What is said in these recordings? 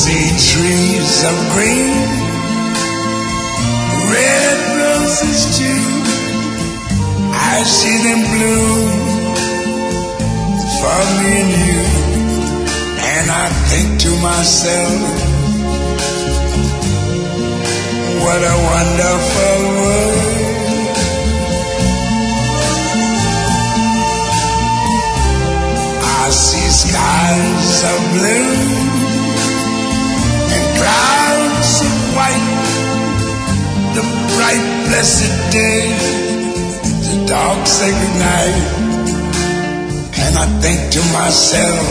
see trees of green, red roses too. I see them bloom for me and you. And I think to myself, what a wonderful world. I see skies of blue and clouds of white, the bright blessed day, the dark sacred night. And I think to myself,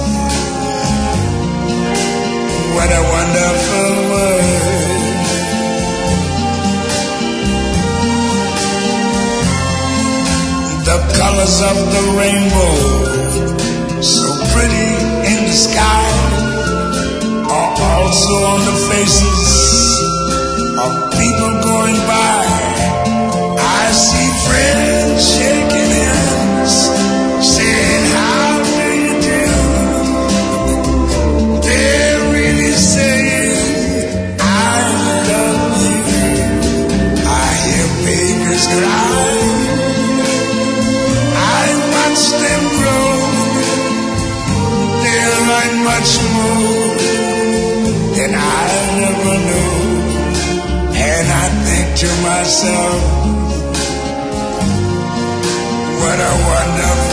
what a wonderful world. The colors of the rainbow, so pretty in the sky, are also on the faces of people going by. I see friends shaking hands, saying, how do you do? They're really saying, I love you. I hear babies cry, I watch them grow. They learn much more than I ever knew. And I think to myself, what a wonderful